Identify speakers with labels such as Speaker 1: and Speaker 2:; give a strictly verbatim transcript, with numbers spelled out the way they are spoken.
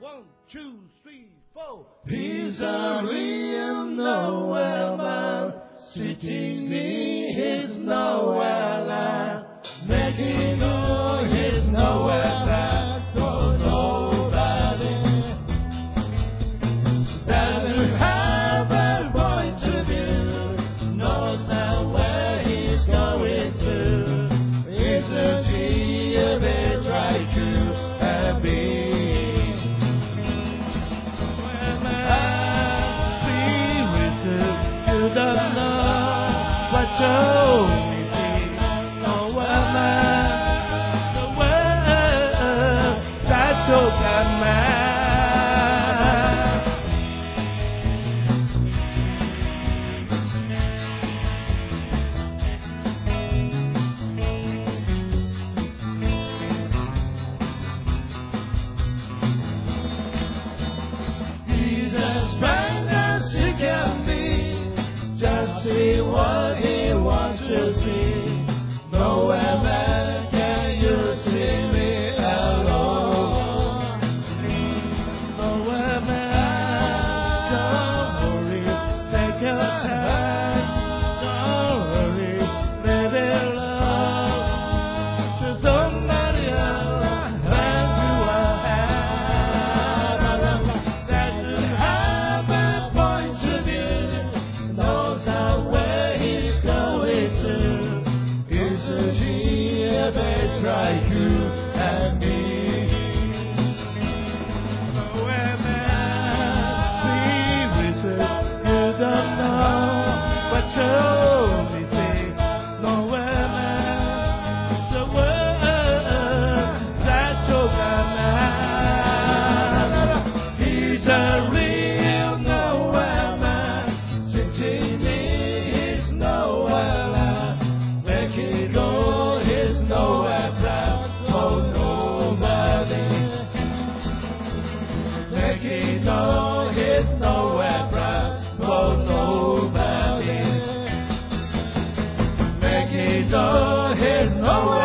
Speaker 1: One, two, three, four.
Speaker 2: He's a real nowhere man, sitting me his nowhere land, making know his nowhere land for nobody. Doesn't have a point to do, knows not where he's going to. It's a G of it right to have been. Don't know what you need. No one the world that you can man. He's as bright as he can be. Just see what he wants to see. Nowhere man can you see me alone. Nowhere man, don't worry, take your time. Don't worry, let it love to somebody else than you are. That should have a point to view. Knows not where he's going to. It's a G of it right you and me. Nowhere man, be with it. You don't know what you see. Nowhere man, the world that you can. He's a real nowhere man, sitting in his nowhere land, making go his nowhere plan for nobody. Making go his nowhere plan for nobody. Making go his nowhere.